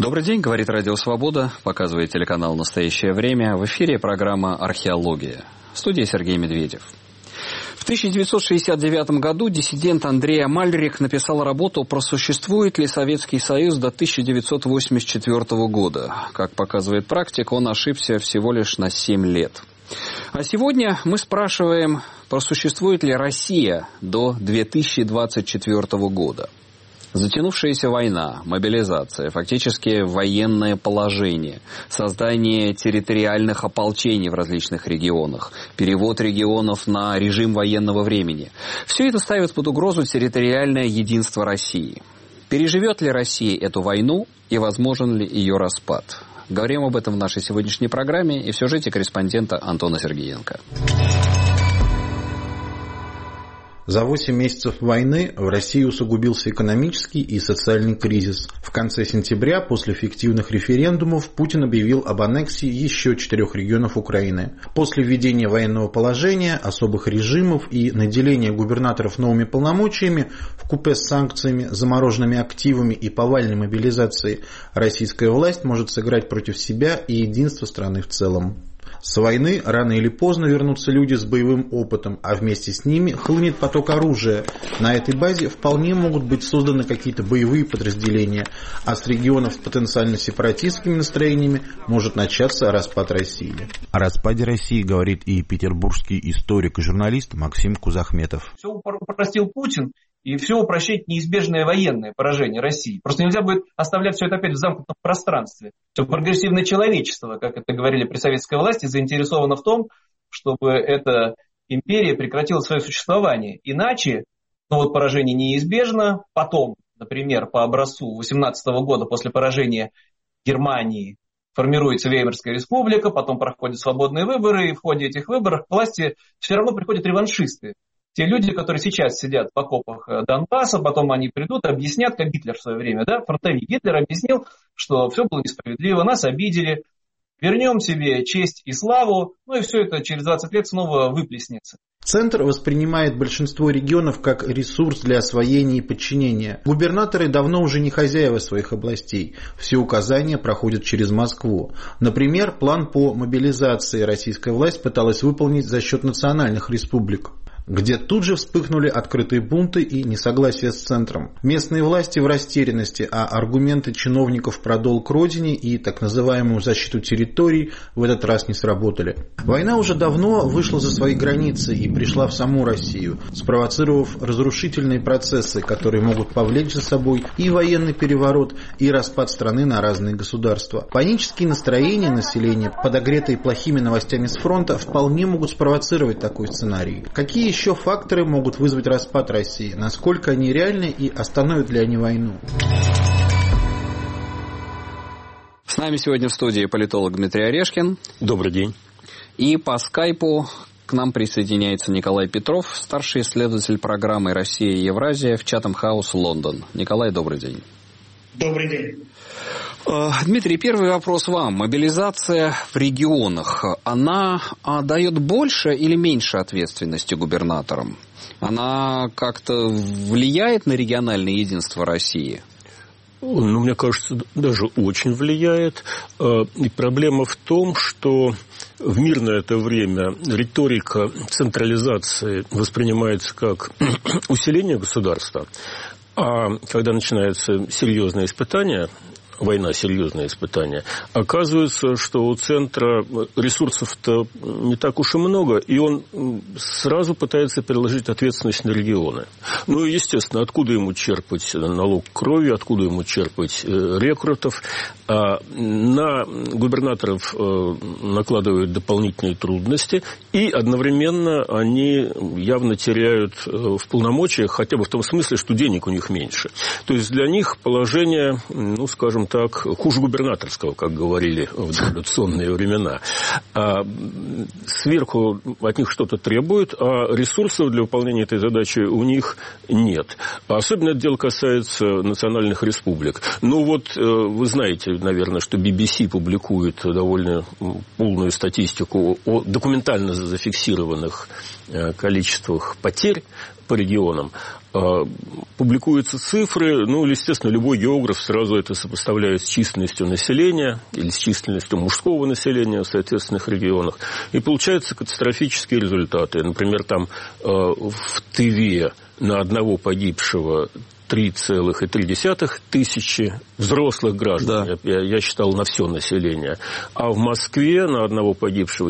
Добрый день, говорит Радио Свобода, показывает телеканал «Настоящее время». В эфире программа «Археология». В студии Сергей Медведев. В 1969 году диссидент Андрей Амальрик написал работу «Просуществует ли Советский Союз до 1984 года?». Как показывает практика, он ошибся всего лишь на 7 лет. А сегодня мы спрашиваем, просуществует ли Россия до 2024 года. Затянувшаяся война, мобилизация, фактически военное положение, создание территориальных ополчений в различных регионах, перевод регионов на режим военного времени – все это ставит под угрозу территориальное единство России. Переживет ли Россия эту войну и возможен ли ее распад? Говорим об этом в нашей сегодняшней программе и в сюжете корреспондента Антона Сергеенко. За 8 месяцев войны в России усугубился экономический и социальный кризис. В конце сентября, после фиктивных референдумов, Путин объявил об аннексии еще 4 регионов Украины. После введения военного положения, особых режимов и наделения губернаторов новыми полномочиями, вкупе с санкциями, замороженными активами и повальной мобилизацией, российская власть может сыграть против себя и единства страны в целом. С войны рано или поздно вернутся люди с боевым опытом, а вместе с ними хлынет поток оружия. На этой базе вполне могут быть созданы какие-то боевые подразделения, а с регионов с потенциально сепаратистскими настроениями может начаться распад России. О распаде России говорит и петербургский историк и журналист Максим Кузахметов. Все упростил Путин. И все упрощает неизбежное военное поражение России. Просто нельзя будет оставлять все это опять в замкнутом пространстве. Все прогрессивное человечество, как это говорили при советской власти, заинтересовано в том, чтобы эта империя прекратила свое существование. Иначе поражение неизбежно. Потом, например, по образцу 1818 года после поражения Германии формируется Веймарская республика, потом проходят свободные выборы, и в ходе этих выборов к власти все равно приходят реваншисты. Те люди, которые сейчас сидят в окопах Донбасса, потом они придут, объяснят, как Гитлер в свое время, фронтовик Гитлер объяснил, что все было несправедливо, нас обидели, вернем себе честь и славу, и все это через 20 лет снова выплеснется. Центр воспринимает большинство регионов как ресурс для освоения и подчинения. Губернаторы давно уже не хозяева своих областей. Все указания проходят через Москву. Например, план по мобилизации российская власть пыталась выполнить за счет национальных республик, где тут же вспыхнули открытые бунты и несогласие с центром. Местные власти в растерянности, а аргументы чиновников про долг родине и так называемую защиту территорий в этот раз не сработали. Война уже давно вышла за свои границы и пришла в саму Россию, спровоцировав разрушительные процессы, которые могут повлечь за собой и военный переворот, и распад страны на разные государства. Панические настроения населения, подогретые плохими новостями с фронта, вполне могут спровоцировать такой сценарий. Какие еще факторы могут вызвать распад России? Насколько они реальны и остановят ли они войну? С нами сегодня в студии политолог Дмитрий Орешкин. Добрый день. И по скайпу к нам присоединяется Николай Петров, старший исследователь программы «Россия и Евразия» в Chatham House, Лондон. Николай, добрый день. Добрый день. Дмитрий, первый вопрос вам. Мобилизация в регионах, она дает больше или меньше ответственности губернаторам? Она как-то влияет на региональное единство России? Мне кажется, даже очень влияет. И проблема в том, что в мирное это время риторика централизации воспринимается как усиление государства, а когда начинается серьезное испытание, война, серьезное испытание, оказывается, что у центра ресурсов-то не так уж и много, и он сразу пытается переложить ответственность на регионы. Естественно, откуда ему черпать налог крови, откуда ему черпать рекрутов, на губернаторов накладывают дополнительные трудности, и одновременно они явно теряют в полномочиях, хотя бы в том смысле, что денег у них меньше. То есть для них положение, скажем так, хуже губернаторского, как говорили в революционные времена. Сверху от них что-то требуют, а ресурсов для выполнения этой задачи у них нет. Особенно это дело касается национальных республик. Вы знаете, наверное, что BBC публикует довольно полную статистику о документально зафиксированных количествах потерь по регионам. Публикуются цифры, естественно, любой географ сразу это сопоставляет с численностью населения или с численностью мужского населения в соответственных регионах, и получаются катастрофические результаты. Например, там в Тыве на одного погибшего 3,3 тысячи взрослых граждан, да. Я считал, на все население. А в Москве на одного погибшего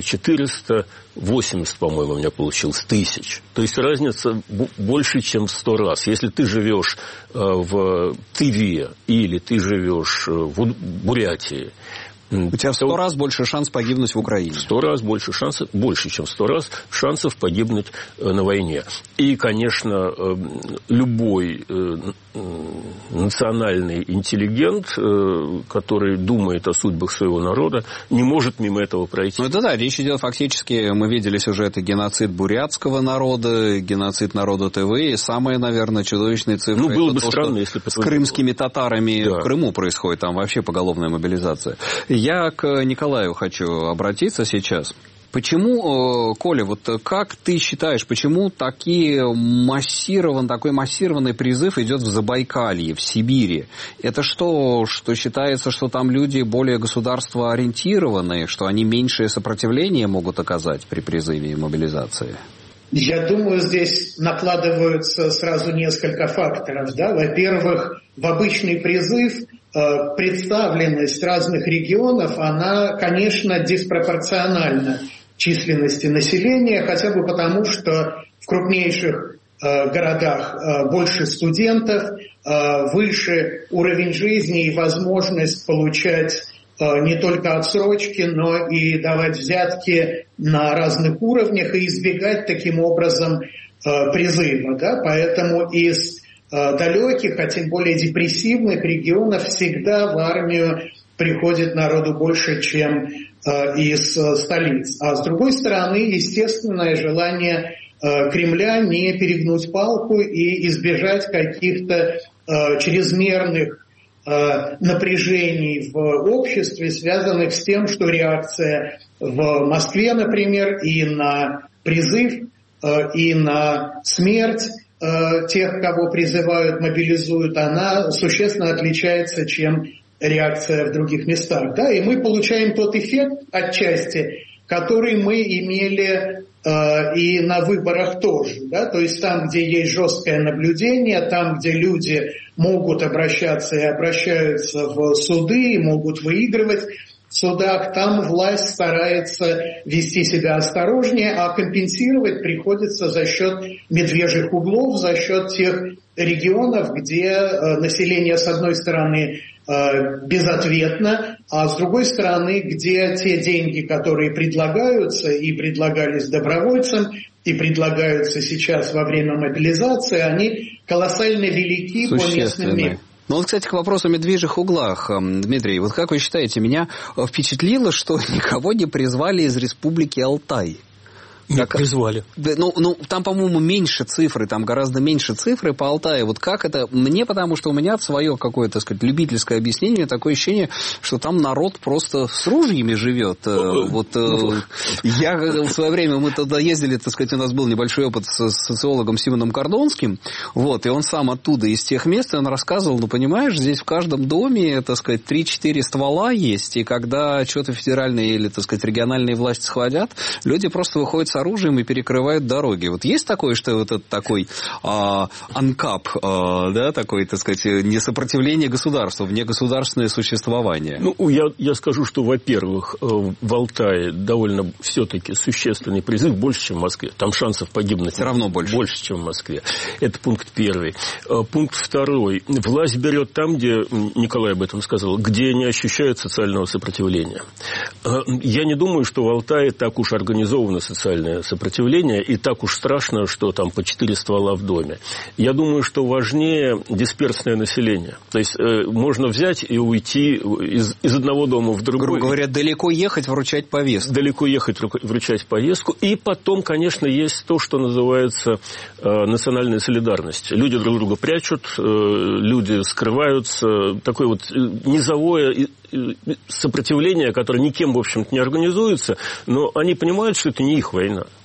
480, по-моему, у меня получилось, тысяч. То есть разница больше, чем в 100 раз. Если ты живешь в Тыве или ты живешь в Бурятии, у тебя в 100 раз больше шанс погибнуть в Украине. В 100 раз больше шансов, больше, чем в 100 раз шансов погибнуть на войне. И, конечно, любой национальный интеллигент, который думает о судьбах своего народа, не может мимо этого пройти. Это да, речь идет фактически, мы видели сюжеты геноцид бурятского народа, геноцид народа Тывы, и самые, наверное, чудовищные цифры. Было бы странно, если бы с крымскими татарами в Крыму происходит, там вообще поголовная мобилизация. Я к Николаю хочу обратиться сейчас. Почему, Коля, вот как ты считаешь, почему такой массированный призыв идет в Забайкалье, в Сибири? Это что считается, что там люди более государствоориентированные, что они меньшее сопротивление могут оказать при призыве и мобилизации? Я думаю, здесь накладываются сразу несколько факторов. Да? Во-первых, в обычный призыв представленность разных регионов, она, конечно, диспропорциональна численности населения, хотя бы потому, что в крупнейших городах больше студентов, выше уровень жизни и возможность получать не только отсрочки, но и давать взятки на разных уровнях и избегать таким образом призыва. Да? Поэтому из далеких, а тем более депрессивных регионов всегда в армию приходит народу больше, чем из столиц. А с другой стороны, естественное желание Кремля не перегнуть палку и избежать каких-то чрезмерных напряжений в обществе, связанных с тем, что реакция в Москве, например, и на призыв, и на смерть тех, кого призывают, мобилизуют, она существенно отличается, чем реакция в других местах. Да? И мы получаем тот эффект отчасти, который мы имели и на выборах тоже. Да? То есть там, где есть жесткое наблюдение, там, где люди могут обращаться и обращаются в суды, и могут выигрывать в судах, там власть старается вести себя осторожнее, а компенсировать приходится за счет медвежьих углов, за счет тех регионов, где население, с одной стороны, безответно, а с другой стороны, где те деньги, которые предлагаются и предлагались добровольцам, и предлагаются сейчас во время мобилизации, они колоссально велики по местным мерам. Ну вот, кстати, к вопросу о медвежьих углах, Дмитрий, вот как вы считаете, меня впечатлило, что никого не призвали из Республики Алтай? Нет, призвали. Ну, там, по-моему, меньше цифры, там гораздо меньше цифры по Алтаю. Вот как это? Мне, потому что у меня свое какое-то, так сказать, любительское объяснение, такое ощущение, что там народ просто с ружьями живет. Я в свое время, мы туда ездили, так сказать, у нас был небольшой опыт с социологом Симоном Кордонским, вот, и он сам оттуда, из тех мест, и он рассказывал, ну, понимаешь, здесь в каждом доме, так сказать, 3-4 ствола есть, и когда что-то федеральные или, так сказать, региональные власти схватят, люди просто выходят с оружием и перекрывают дороги. Вот есть такое, что вот это такой анкап, да, такое, так сказать, несопротивление государству, внегосударственное существование? Ну, я скажу, что, во-первых, в Алтае довольно все-таки существенный призыв больше, чем в Москве. Там шансов погибнуть все равно больше, чем в Москве. Это пункт первый. Пункт второй. Власть берет там, где, Николай об этом сказал, где не ощущают социального сопротивления. Я не думаю, что в Алтае так уж организовано социальное сопротивление и так уж страшно, что там по 4 ствола в доме. Я думаю, что важнее дисперсное население. То есть можно взять и уйти из одного дома в другой. Грубо говоря, далеко ехать, вручать повестку. Далеко ехать, вручать повестку. И потом, конечно, есть то, что называется национальная солидарность. Люди друг друга прячут, люди скрываются. Такое вот низовое сопротивление, которое никем, в общем-то, не организуется, но они понимают, что это не их война.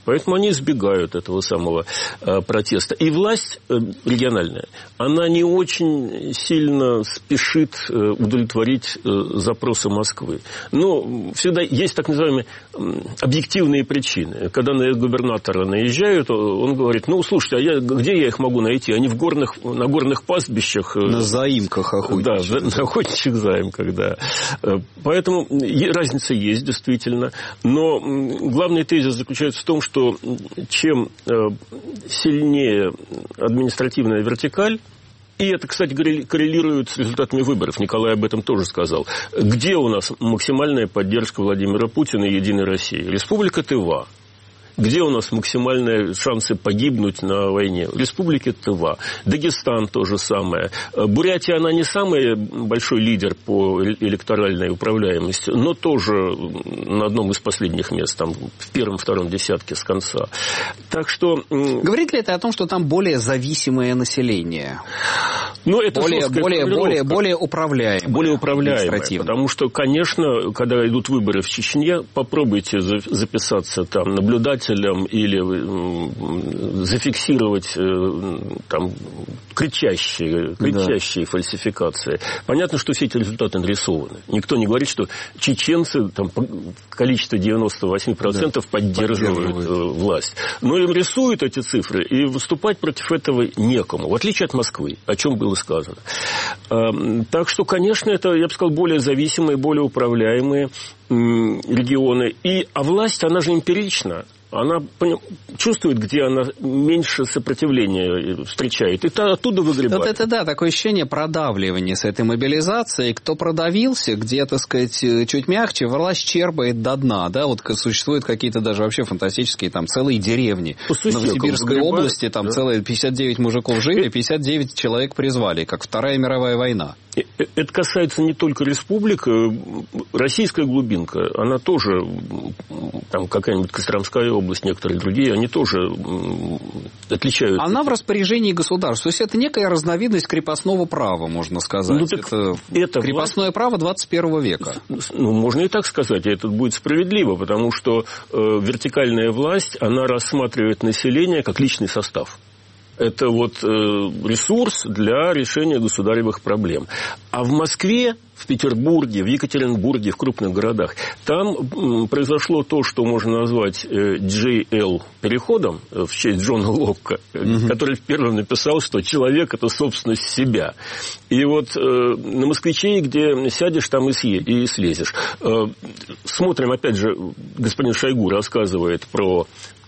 Поэтому они избегают этого самого протеста. И власть региональная, она не очень сильно спешит удовлетворить запросы Москвы. Но всегда есть так называемые объективные причины. Когда на губернатора наезжают, он говорит, ну, слушайте, где я их могу найти? Они на горных пастбищах. На заимках охотничьих. Да, на охотничьих заимках, да. Поэтому разница есть, действительно. Но главный тезис заключается в том, что чем сильнее административная вертикаль, и это, кстати, коррелирует с результатами выборов. Николай об этом тоже сказал. Где у нас максимальная поддержка Владимира Путина и Единой России? Республика Тыва. Где у нас максимальные шансы погибнуть на войне? В Республике Тыва. Дагестан то же самое. Бурятия, она не самый большой лидер по электоральной управляемости, но тоже на одном из последних мест, там, в первом-втором десятке с конца. Так что... Говорит ли это о том, что там более зависимое население? Ну, это более управляемое. Более управляемое. Потому что, конечно, когда идут выборы в Чечне, попробуйте записаться там наблюдателем или зафиксировать там кричащие фальсификации. Понятно, что все эти результаты нарисованы. Никто не говорит, что чеченцы там количество 98% поддерживают власть. Но им рисуют эти цифры, и выступать против этого некому. В отличие от Москвы, о чем было сказано. Так что, конечно, это, я бы сказал, более зависимые, более управляемые регионы. А власть, она же эмпирична. Она чувствует, где она меньше сопротивления встречает, и оттуда выгребает. Вот это, да, такое ощущение продавливания с этой мобилизацией. Кто продавился, где, так сказать, чуть мягче, власть черпает до дна. Да? Вот существуют какие-то даже вообще фантастические там целые деревни. В Новосибирской области там целые 59 мужиков жили, 59 человек призвали, как Вторая мировая война. Это касается не только республик. Российская глубинка, она тоже, там какая-нибудь Костромская область, некоторые другие, они тоже отличаются. Она в распоряжении государства. То есть это некая разновидность крепостного права, можно сказать. Это крепостное право 21 века. Ну, можно и так сказать, и это будет справедливо, потому что вертикальная власть, она рассматривает население как личный состав. Это вот ресурс для решения государевых проблем. А в Москве, в Петербурге, в Екатеринбурге, в крупных городах, там произошло то, что можно назвать JL-переходом в честь Джона Локка, который первым написал, что человек – это собственность себя. И вот на «Москвичей», где сядешь, там и слезешь. Смотрим, опять же, господин Шойгу рассказывает про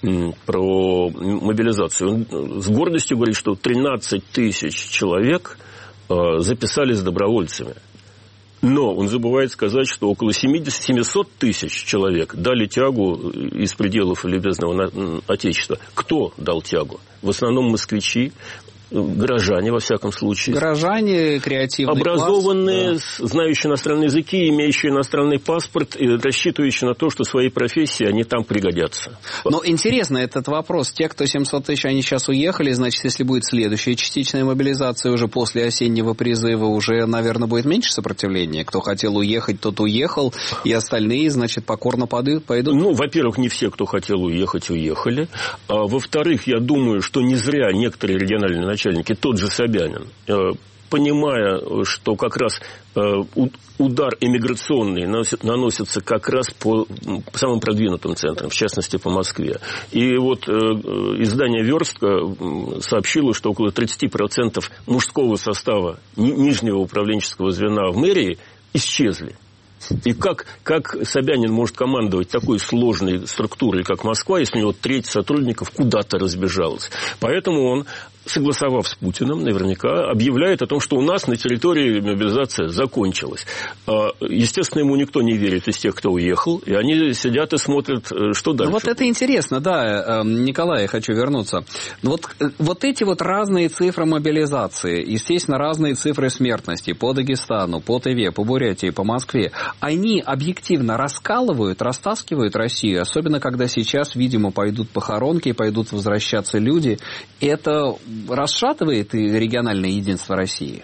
мобилизацию. Он с гордостью говорит, что 13 тысяч человек записались добровольцами. Но он забывает сказать, что около 700 тысяч человек дали тягу из пределов любезного Отечества. Кто дал тягу? В основном москвичи, горожане, во всяком случае. Горожане, креативный образованные, класс, да. Знающие иностранные языки, имеющие иностранный паспорт и рассчитывающие на то, что в своей профессии они там пригодятся. Но интересно этот вопрос. Те, кто 700 тысяч, они сейчас уехали, значит, если будет следующая частичная мобилизация уже после осеннего призыва, уже, наверное, будет меньше сопротивления. Кто хотел уехать, тот уехал, и остальные, значит, покорно пойдут? Ну, во-первых, не все, кто хотел уехать, уехали. А во-вторых, я думаю, что не зря некоторые региональные начальники, тот же Собянин, понимая, что как раз удар эмиграционный наносится как раз по самым продвинутым центрам, в частности, по Москве. И вот издание «Верстка» сообщило, что около 30% мужского состава нижнего управленческого звена в мэрии исчезли. И как Собянин может командовать такой сложной структурой, как Москва, если у него треть сотрудников куда-то разбежалась? Поэтому он, согласовав с Путиным, наверняка объявляет о том, что у нас на территории мобилизация закончилась. Естественно, ему никто не верит из тех, кто уехал, и они сидят и смотрят, что дальше. Ну, вот это интересно, да, Николай, я хочу вернуться. Вот эти вот разные цифры мобилизации, естественно, разные цифры смертности по Дагестану, по Тыве, по Бурятии, по Москве, они объективно раскалывают, растаскивают Россию, особенно когда сейчас, видимо, пойдут похоронки, пойдут возвращаться люди. Это расшатывает региональное единство России?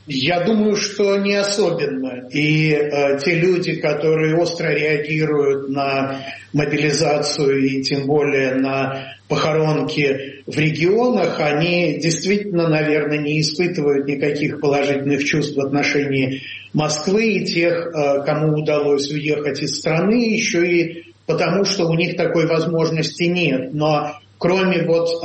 Я думаю, что не особенно. И те люди, которые остро реагируют на мобилизацию и тем более на похоронки в регионах, они действительно, наверное, не испытывают никаких положительных чувств в отношении Москвы и тех, кому удалось уехать из страны, еще и потому, что у них такой возможности нет. Но кроме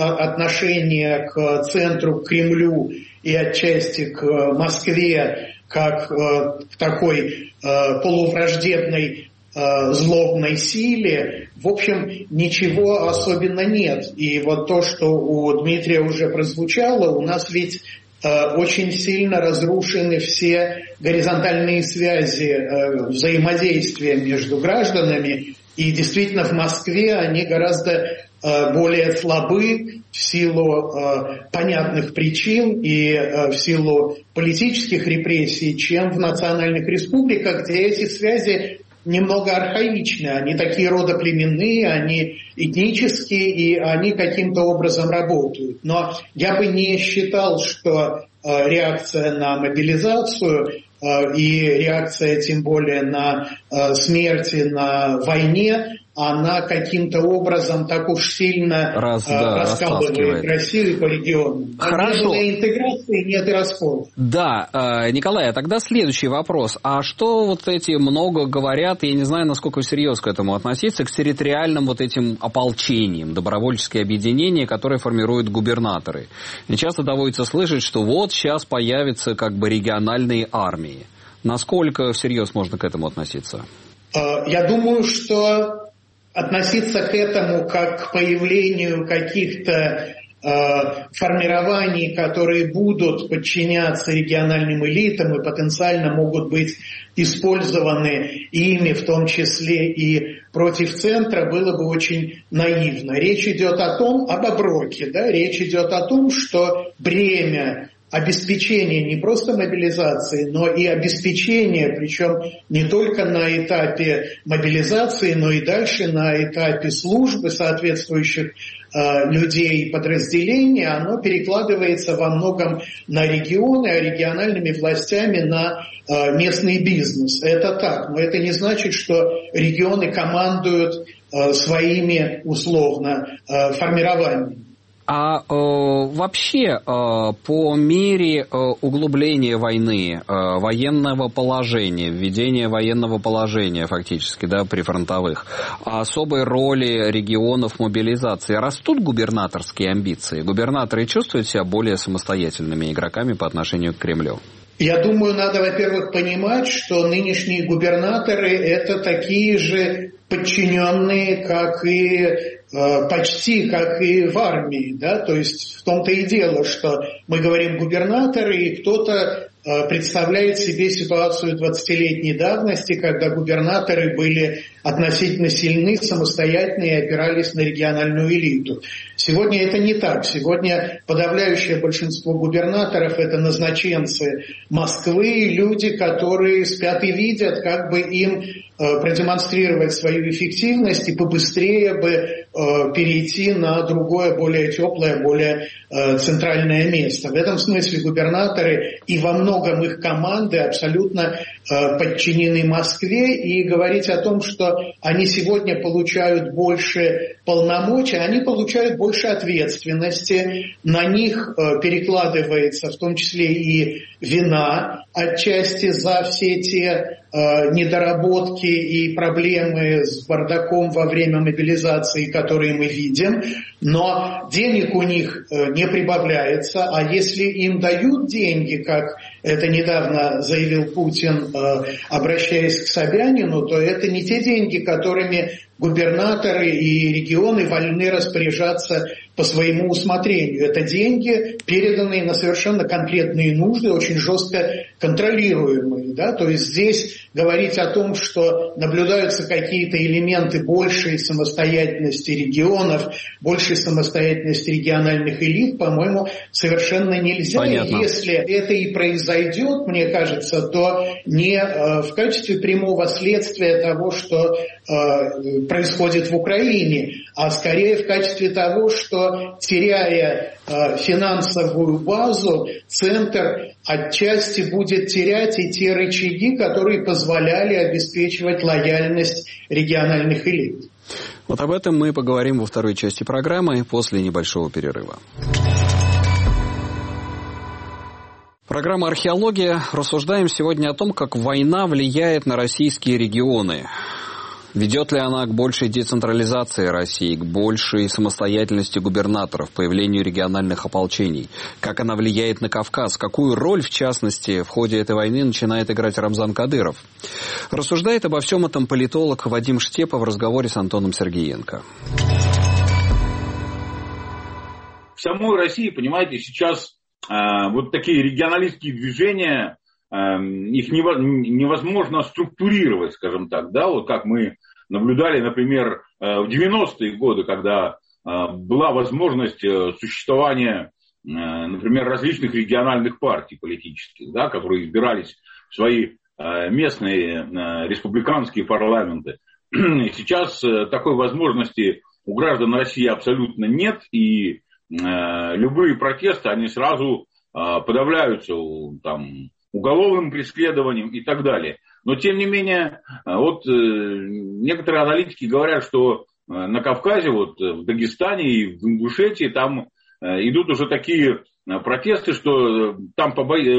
отношения к центру, к Кремлю и отчасти к Москве, как к такой полувраждебной злобной силе, в общем, ничего особенно нет. И вот то, что у Дмитрия уже прозвучало, у нас ведь очень сильно разрушены все горизонтальные связи взаимодействия между гражданами. И действительно в Москве они гораздо более слабы в силу понятных причин и в силу политических репрессий, чем в национальных республиках, где эти связи немного архаичны. Они такие родоплеменные, они этнические, и они каким-то образом работают. Но я бы не считал, что реакция на мобилизацию и реакция тем более на смерти на войне, она каким-то образом так уж сильно раскалывает Россию по регионам. Хорошо. Нет интеграции, нет и раскола. Да, Николай, а тогда следующий вопрос. А что вот эти много говорят, я не знаю, насколько всерьез к этому относиться, к территориальным вот этим ополчениям, добровольческие объединения, которые формируют губернаторы. И часто доводится слышать, что вот сейчас появятся как бы региональные армии. Насколько всерьез можно к этому относиться? Я думаю, что относиться к этому как к появлению каких-то формирований, которые будут подчиняться региональным элитам и потенциально могут быть использованы ими, в том числе и против центра, было бы очень наивно. Речь идет об оброке, да? Речь идет о том, что бремя обеспечение не просто мобилизации, но и обеспечение, причем не только на этапе мобилизации, но и дальше на этапе службы соответствующих людей и подразделений, оно перекладывается во многом на регионы, а региональными властями на местный бизнес. Это так, но это не значит, что регионы командуют своими, условно, формированиями. А вообще по мере углубления войны, военного положения, введения военного положения фактически, да, прифронтовых, особой роли регионов мобилизации, растут губернаторские амбиции? Губернаторы чувствуют себя более самостоятельными игроками по отношению к Кремлю? Я думаю, надо, во-первых, понимать, что нынешние губернаторы – это такие же подчиненные, как и почти как и в армии, да, то есть в том-то и дело, что мы говорим губернаторы, и кто-то представляет себе ситуацию 20-летней давности, когда губернаторы были относительно сильны, самостоятельны и опирались на региональную элиту. Сегодня это не так. Сегодня подавляющее большинство губернаторов – это назначенцы Москвы, люди, которые спят и видят, как бы им продемонстрировать свою эффективность и побыстрее бы перейти на другое, более теплое, более центральное место. В этом смысле губернаторы и во многом их команды абсолютно подчинены Москве, и говорить о том, что они сегодня получают больше полномочий, они получают больше ответственности, на них перекладывается в том числе и вина отчасти за все те недоработки и проблемы с бардаком во время мобилизации, которые мы видим, но денег у них не прибавляется, а если им дают деньги, как это недавно заявил Путин, обращаясь к Собянину, то это не те деньги, которыми губернаторы и регионы вольны распоряжаться по своему усмотрению. Это деньги, переданные на совершенно конкретные нужды, очень жестко контролируемые. Да? То есть здесь говорить о том, что наблюдаются какие-то элементы большей самостоятельности регионов, большей самостоятельности региональных элит, по-моему, совершенно нельзя. Понятно. И если это и произойдет, мне кажется, то не в качестве прямого следствия того, что происходит в Украине, а скорее в качестве того, что, теряя финансовую базу, центр отчасти будет терять и те рычаги, которые позволяли обеспечивать лояльность региональных элит. Вот об этом мы поговорим во второй части программы после небольшого перерыва. Программа «Археология». Рассуждаем сегодня о том, как война влияет на российские регионы. Ведет ли она к большей децентрализации России, к большей самостоятельности губернаторов, появлению региональных ополчений? Как она влияет на Кавказ? Какую роль, в частности, в ходе этой войны начинает играть Рамзан Кадыров? Рассуждает обо всем этом политолог Вадим Штепа в разговоре с Антоном Сергеенко. В самой России, понимаете, сейчас вот такие регионалистские движения, их невозможно структурировать, скажем так, да, вот как мы наблюдали, например, в 90-е годы, когда была возможность существования, например, различных региональных партий политических, да, которые избирались в свои местные республиканские парламенты. Сейчас такой возможности у граждан России абсолютно нет, и любые протесты, они сразу подавляются там уголовным преследованием и так далее. Но, тем не менее, вот некоторые аналитики говорят, что на Кавказе, вот в Дагестане и в Ингушетии там идут уже такие протесты, что там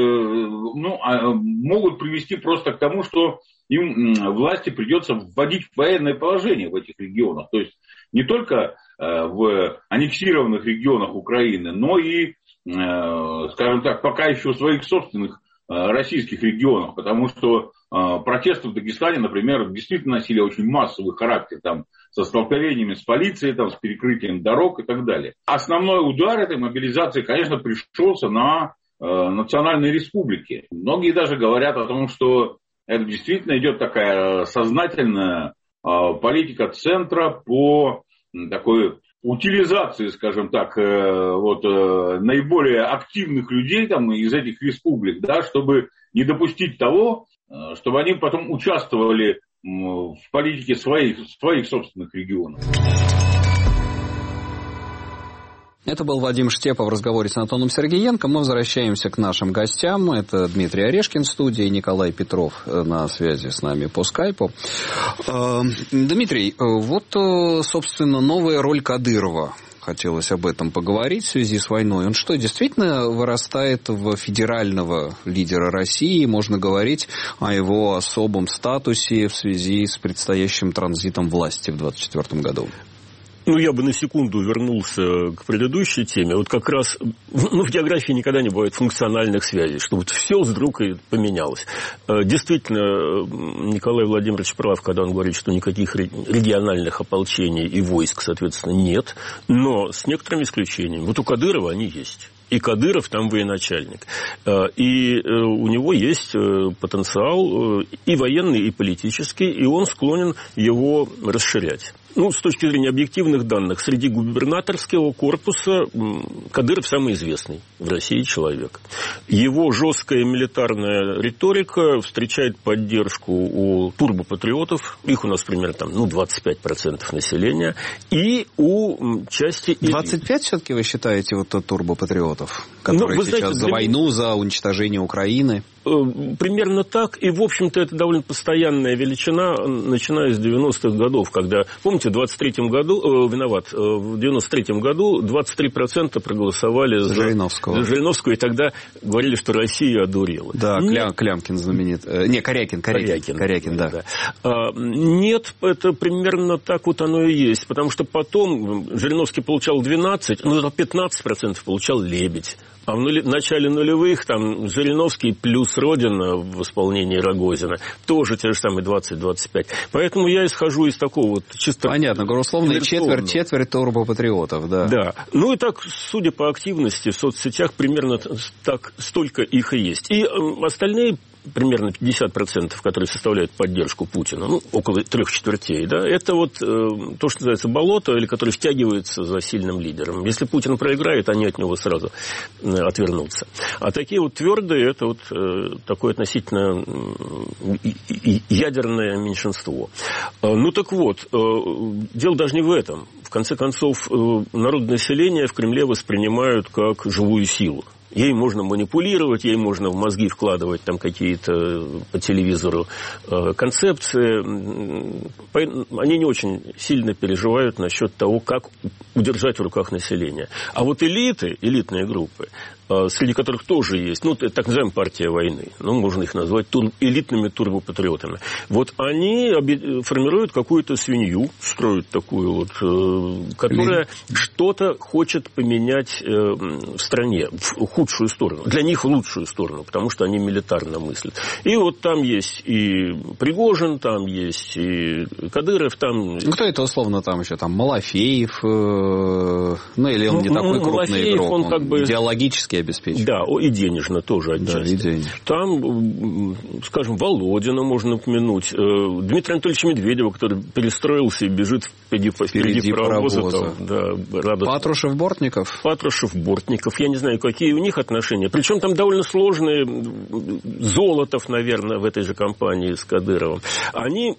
могут привести просто к тому, что им власти придется вводить военное положение в этих регионах. То есть не только в аннексированных регионах Украины, но и, скажем так, пока еще в своих собственных российских регионах, потому что протесты в Дагестане, например, действительно носили очень массовый характер, там, со столкновениями с полицией, там, с перекрытием дорог и так далее. Основной удар этой мобилизации, конечно, пришелся на национальные республики. Многие даже говорят о том, что это действительно идет такая сознательная политика центра по такой утилизации, скажем так, вот, наиболее активных людей там, из этих республик, да, чтобы не допустить того, чтобы они потом участвовали в политике своих собственных регионов. Это был Вадим Штепа в разговоре с Антоном Сергеенко. Мы возвращаемся к нашим гостям. Это Дмитрий Орешкин в студии, Николай Петров на связи с нами по скайпу. Дмитрий, вот, собственно, новая роль Кадырова. Хотелось об этом поговорить в связи с войной. Он что, действительно вырастает в федерального лидера России? Можно говорить о его особом статусе в связи с предстоящим транзитом власти в 2024 году? Ну, я бы на секунду вернулся к предыдущей теме. Вот как раз, в географии никогда не бывает функциональных связей, что вот все вдруг и поменялось. Действительно, Николай Владимирович прав, когда он говорит, что никаких региональных ополчений и войск, соответственно, нет. Но с некоторыми исключениями. Вот у Кадырова они есть. И Кадыров там военачальник. И у него есть потенциал и военный, и политический, и он склонен его расширять. Ну, с точки зрения объективных данных, среди губернаторского корпуса Кадыров самый известный в России человек. Его жесткая милитарная риторика встречает поддержку у турбопатриотов, их у нас примерно там, 25% населения, и у части элит. 25 все-таки вы считаете вот турбопатриотов, которые сейчас за войну, за уничтожение Украины? Примерно так. И, в общем-то, это довольно постоянная величина, начиная с 90-х годов, когда, помните, в 93-м году 23% проголосовали за Жириновского, и тогда говорили, что Россия одурела. Да, Клямкин знаменит. Корякин, да. Нет, это примерно так вот оно и есть, потому что потом Жириновский получал 12%, 15% получал Лебедь. А в начале нулевых там Жириновский плюс Родина в исполнении Рогозина тоже те же самые 20-25. Поэтому я исхожу из такого вот чисто... Понятно, условно четверть турбопатриотов, да. Да. Ну и так, судя по активности в соцсетях, примерно так столько их и есть. И остальные примерно 50%, которые составляют поддержку Путина, около 3/4, да, это вот то, что называется болото, или которое втягивается за сильным лидером. Если Путин проиграет, они от него сразу отвернутся. А такие вот твердые, это вот такое относительно ядерное меньшинство. Ну так вот, дело даже не в этом. В конце концов, народное население в Кремле воспринимают как живую силу. Ей можно манипулировать, ей можно в мозги вкладывать там какие-то по телевизору концепции. Они не очень сильно переживают насчет того, как удержать в руках население. А вот элитные группы, среди которых тоже есть, так называемая партия войны, можно их назвать элитными турбопатриотами. Вот они формируют какую-то свинью, строят такую которая что-то хочет поменять в стране в худшую сторону. Для них в лучшую сторону, потому что они милитарно мыслят. И вот там есть и Пригожин, там есть и Кадыров, там... Кто это условно там еще? Там Малафеев, или он не такой крупный Малафеев, игрок, он как бы идеологически обеспечен. Да, и денежно тоже отчасти. Да, и денежно. Там, скажем, Володина можно упомянуть, Дмитрия Анатольевича Медведева, который перестроился и бежит впереди паровоза. Патрушев-Бортников? Патрушев-Бортников. Я не знаю, какие у них отношения. Причем там довольно сложные. Золотов, наверное, в этой же компании с Кадыровым. Они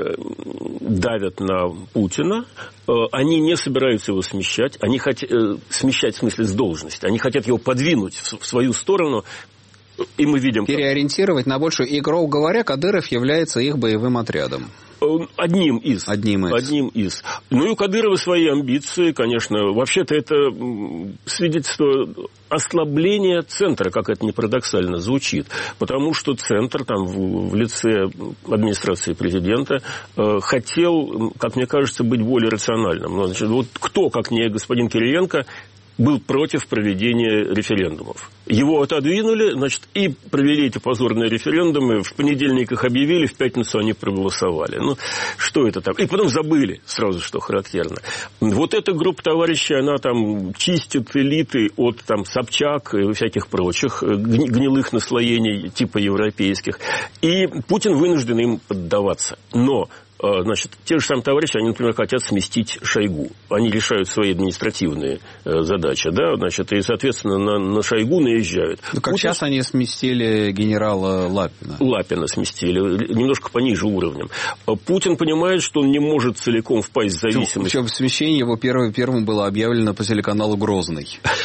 давят на Путина. Они не собираются его смещать. Они хотят смещать, в смысле, с должности. Они хотят его подвинуть в свою сторону. И мы видим... Переориентировать на большую. И, грубо говоря, Кадыров является их боевым отрядом. Одним из. Ну и у Кадырова свои амбиции, конечно. Вообще-то это свидетельство ослабления центра, как это ни парадоксально звучит. Потому что центр там в лице администрации президента хотел, как мне кажется, быть более рациональным. Значит, вот кто, как не господин Кириенко, был против проведения референдумов. Его отодвинули, значит, и провели эти позорные референдумы. В понедельник их объявили, в пятницу они проголосовали. Что это там? И потом забыли сразу, что характерно. Вот эта группа товарищей, она там чистит элиты от там Собчак и всяких прочих гнилых наслоений типа европейских. И Путин вынужден им поддаваться. Но... Значит, те же самые товарищи, они, например, хотят сместить Шойгу. Они решают свои административные задачи, да, значит, и, соответственно, на Шойгу наезжают. Как сейчас они сместили генерала Лапина. Лапина сместили, немножко пониже уровнем. Путин понимает, что он не может целиком впасть в зависимость. Причем смещение его первым было объявлено по телеканалу «Грозный».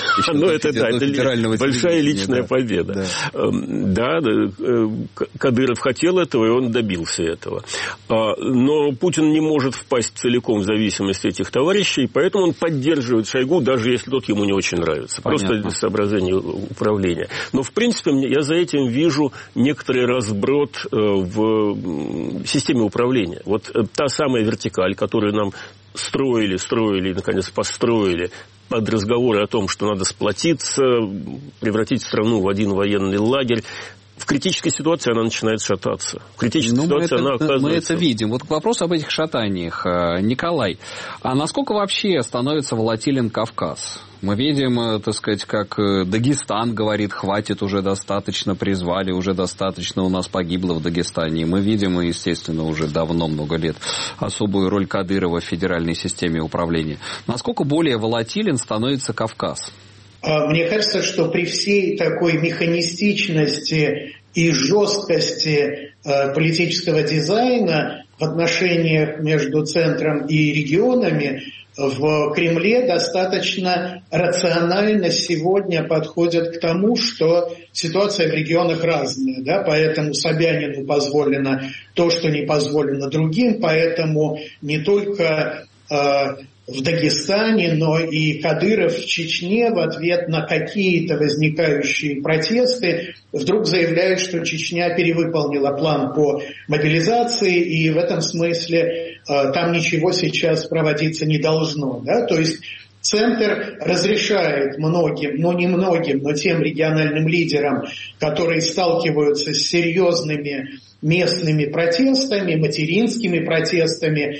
Это большая личная победа. Да, Кадыров хотел этого, и он добился этого. Но Путин не может впасть целиком в зависимость этих товарищей, поэтому он поддерживает Шойгу, даже если тот ему не очень нравится. Понятно. Просто из соображения управления. Но, в принципе, я за этим вижу некоторый разброд в системе управления. Вот та самая вертикаль, которую нам строили и, наконец, построили под разговоры о том, что надо сплотиться, превратить страну в один военный лагерь, в критической ситуации она начинает шататься. В критической ситуации она оказывается... Мы это видим. Вот к вопросу об этих шатаниях. Николай, а насколько вообще становится волатилен Кавказ? Мы видим, так сказать, как Дагестан говорит, хватит, уже достаточно, призвали, уже достаточно у нас погибло в Дагестане. Мы видим, естественно, уже давно, много лет, особую роль Кадырова в федеральной системе управления. Насколько более волатилен становится Кавказ? Мне кажется, что при всей такой механистичности и жесткости политического дизайна в отношениях между центром и регионами в Кремле достаточно рационально сегодня подходят к тому, что ситуация в регионах разная, да, поэтому Собянину позволено то, что не позволено другим, поэтому не только в Дагестане, но и Кадыров в Чечне в ответ на какие-то возникающие протесты вдруг заявляет, что Чечня перевыполнила план по мобилизации, и в этом смысле там ничего сейчас проводиться не должно. Да? То есть Центр разрешает многим, но не многим, но тем региональным лидерам, которые сталкиваются с серьезными местными протестами, материнскими протестами,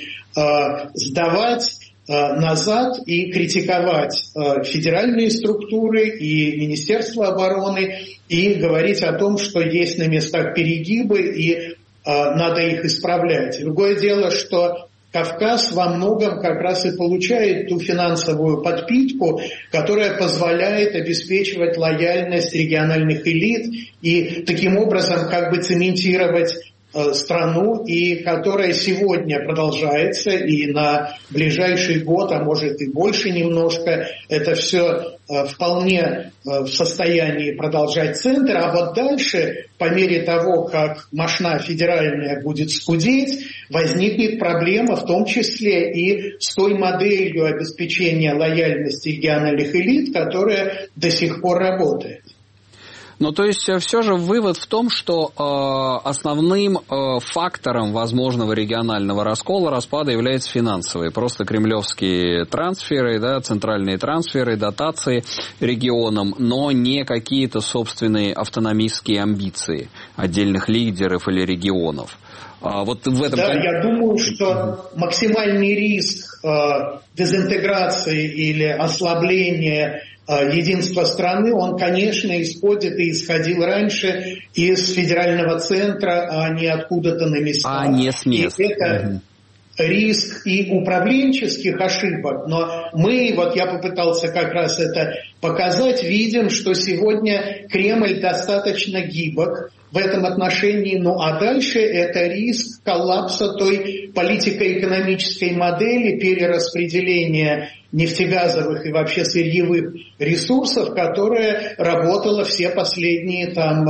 сдавать назад и критиковать федеральные структуры и Министерство обороны и говорить о том, что есть на местах перегибы и надо их исправлять. Другое дело, что Кавказ во многом как раз и получает ту финансовую подпитку, которая позволяет обеспечивать лояльность региональных элит и таким образом как бы цементировать страну, и которая сегодня продолжается, и на ближайший год, а может и больше немножко, это все вполне в состоянии продолжать центр, а вот дальше, по мере того, как мошна федеральная будет скудеть, возникнет проблема в том числе и с той моделью обеспечения лояльности региональных элит, которая до сих пор работает. Ну, то есть, все же вывод в том, что основным фактором возможного регионального раскола, распада является финансовый. Просто кремлевские трансферы, да, центральные трансферы, дотации регионам, но не какие-то собственные автономистские амбиции отдельных лидеров или регионов. Вот в этом... Да, я думаю, что максимальный риск дезинтеграции или ослабления единства страны, он, конечно, исходит и исходил раньше из федерального центра, а не откуда-то на местах. А не с мест. И это риск и управленческих ошибок, но мы, вот я попытался как раз это показать, видим, что сегодня Кремль достаточно гибок в этом отношении, ну а дальше это риск коллапса той политико-экономической модели перераспределения нефтегазовых и вообще сырьевых ресурсов, которая работала все последние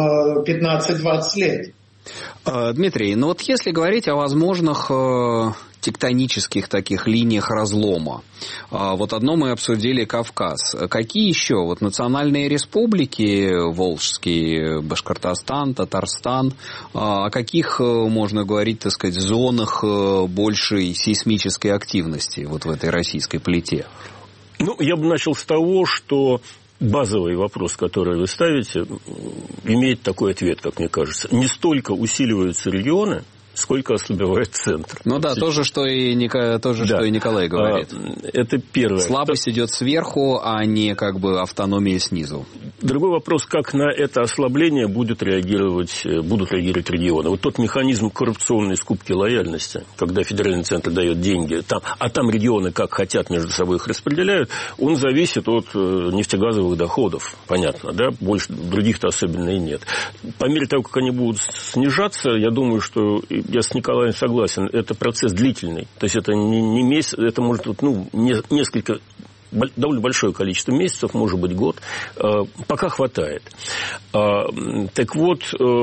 15-20 лет. Дмитрий, ну вот если говорить о возможных тектонических таких линиях разлома, вот одно мы обсудили Кавказ. Какие еще? Вот национальные республики, Волжский, Башкортостан, Татарстан, о каких можно говорить, так сказать, зонах большей сейсмической активности вот в этой российской плите? Ну, я бы начал с того, что базовый вопрос, который вы ставите, имеет такой ответ, как мне кажется. Не столько усиливаются регионы, сколько ослабевает центр. Ну да, то же, что и Николай говорит. Это первое. Слабость идет сверху, а не как бы автономия снизу. Другой вопрос, как на это ослабление будут реагировать регионы. Вот тот механизм коррупционной скупки лояльности, когда федеральный центр дает деньги, а там регионы как хотят между собой их распределяют, он зависит от нефтегазовых доходов. Понятно, да? Больше других-то особенно и нет. По мере того, как они будут снижаться, я думаю, что я с Николаем согласен, это процесс длительный. То есть это не месяц, это может несколько, довольно большое количество месяцев, может быть год, пока хватает. Так вот,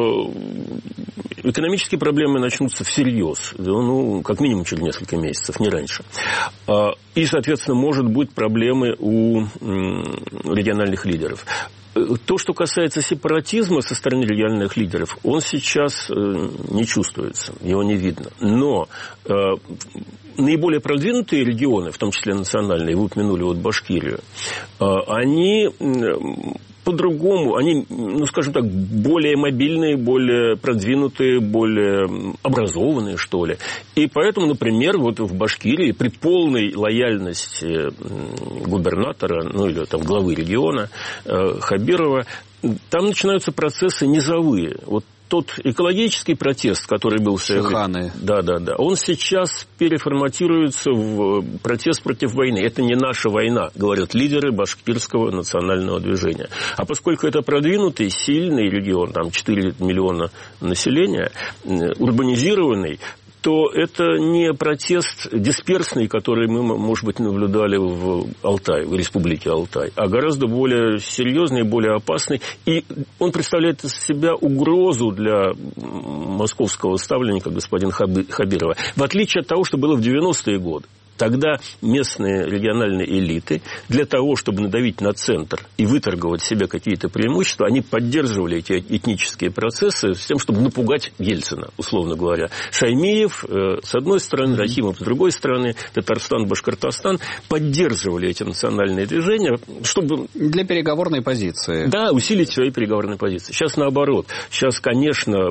экономические проблемы начнутся всерьез, как минимум через несколько месяцев, не раньше. И, соответственно, может быть проблемы у региональных лидеров. То, что касается сепаратизма со стороны региональных лидеров, он сейчас не чувствуется, его не видно. Но наиболее продвинутые регионы, в том числе национальные, вы упомянули вот Башкирию, они по-другому, они, скажем так, более мобильные, более продвинутые, более образованные, что ли. И поэтому, например, вот в Башкирии при полной лояльности губернатора, или там главы региона Хабирова, там начинаются процессы низовые. Вот тот экологический протест, который был в свое время, он сейчас переформатируется в протест против войны. Это не наша война, говорят лидеры башкирского национального движения. А поскольку это продвинутый, сильный регион, там 4 миллиона населения, урбанизированный, то это не протест дисперсный, который мы, может быть, наблюдали в Алтае, в республике Алтай, а гораздо более серьезный, более опасный. И он представляет из себя угрозу для московского ставленника господина Хабирова. В отличие от того, что было в 90-е годы. Тогда местные региональные элиты для того, чтобы надавить на центр и выторговать себе какие-то преимущества, они поддерживали эти этнические процессы с тем, чтобы напугать Ельцина, условно говоря. Шаймиев с одной стороны, Рахимов с другой стороны, Татарстан, Башкортостан поддерживали эти национальные движения, чтобы... Для переговорной позиции. Да, усилить свои переговорные позиции. Сейчас наоборот. Сейчас, конечно,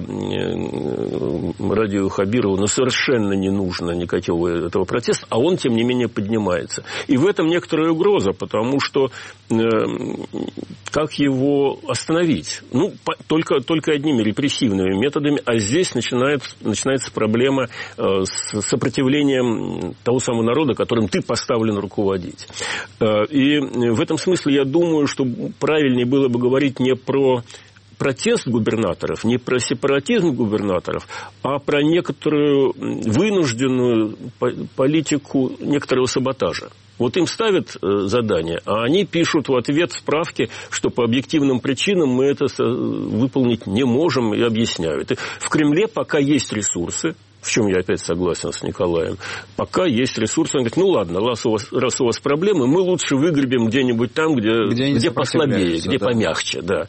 радио Хабирову совершенно не нужно никакого этого протеста, а он, тем не менее, поднимается. И в этом некоторая угроза, потому что как его остановить? Только одними репрессивными методами, а здесь начинается проблема с сопротивлением того самого народа, которым ты поставлен руководить. И в этом смысле я думаю, что правильнее было бы говорить не про протест губернаторов, не про сепаратизм губернаторов, а про некоторую вынужденную политику некоторого саботажа. Вот им ставят задание, а они пишут в ответ справки, что по объективным причинам мы это выполнить не можем, и объясняют. И в Кремле пока есть ресурсы, в чем я опять согласен с Николаем, пока есть ресурсы. Он говорит, ну ладно, раз у вас проблемы, мы лучше выгребем где-нибудь там, где послабее, где помягче. Да.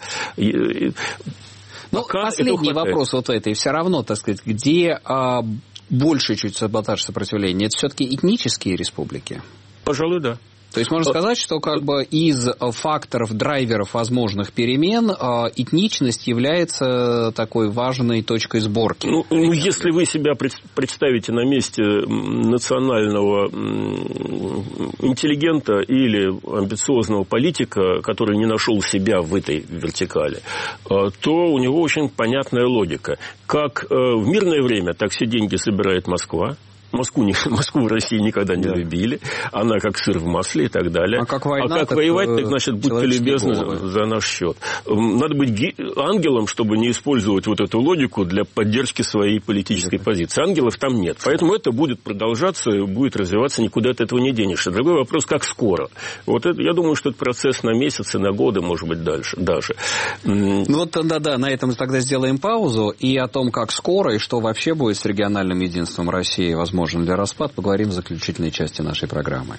Ну, последний вопрос вот этой. Все равно, так сказать, где больше чуть саботаж сопротивления? Это все-таки этнические республики? Пожалуй, да. То есть можно сказать, что как бы из факторов, драйверов возможных перемен этничность является такой важной точкой сборки. Ну, если вы себя представите на месте национального интеллигента или амбициозного политика, который не нашел себя в этой вертикали, то у него очень понятная логика. Как в мирное время, так все деньги собирает Москва. Москву в России никогда не любили. Она как сыр в масле и так далее. А как воевать, так значит, будьте любезны за наш счет. Надо быть ангелом, чтобы не использовать вот эту логику для поддержки своей политической позиции. Ангелов там нет. Поэтому это будет продолжаться, будет развиваться, никуда от этого не денешься. Другой вопрос, как скоро. Вот это, я думаю, что это процесс на месяцы, на годы, может быть, дальше даже. Ну вот да, на этом тогда сделаем паузу. И о том, как скоро и что вообще будет с региональным единством России, возможно, для распад, поговорим в заключительной части нашей программы.